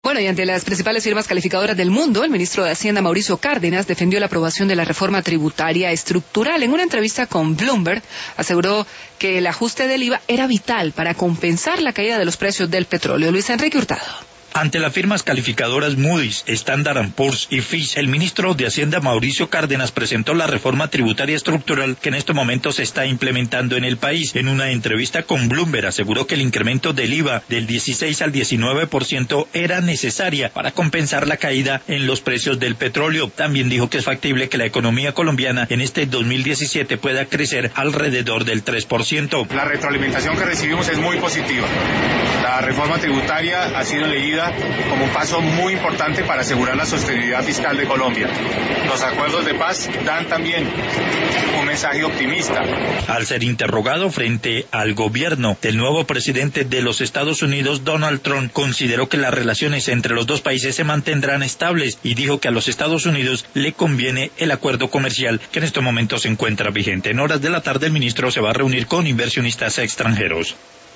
Bueno, y ante las principales firmas calificadoras del mundo, el ministro de Hacienda, Mauricio Cárdenas, defendió la aprobación de la reforma tributaria estructural. En una entrevista con Bloomberg, aseguró que el ajuste del IVA era vital para compensar la caída de los precios del petróleo. Luis Enrique Hurtado. Ante las firmas calificadoras Moody's, Standard & Poor's y Fitch, el ministro de Hacienda Mauricio Cárdenas presentó la reforma tributaria estructural que en estos momentos se está implementando en el país. En una entrevista con Bloomberg aseguró que el incremento del IVA del 16 al 19% era necesaria para compensar la caída en los precios del petróleo. También dijo que es factible que la economía colombiana en este 2017 pueda crecer alrededor del 3%. La retroalimentación que recibimos es muy positiva. La reforma tributaria ha sido leída como un paso muy importante para asegurar la sostenibilidad fiscal de Colombia. Los acuerdos de paz dan también un mensaje optimista. Al ser interrogado frente al gobierno del nuevo presidente de los Estados Unidos, Donald Trump, consideró que las relaciones entre los dos países se mantendrán estables y dijo que a los Estados Unidos le conviene el acuerdo comercial que en estos momentos se encuentra vigente. En horas de la tarde el ministro se va a reunir con inversionistas extranjeros.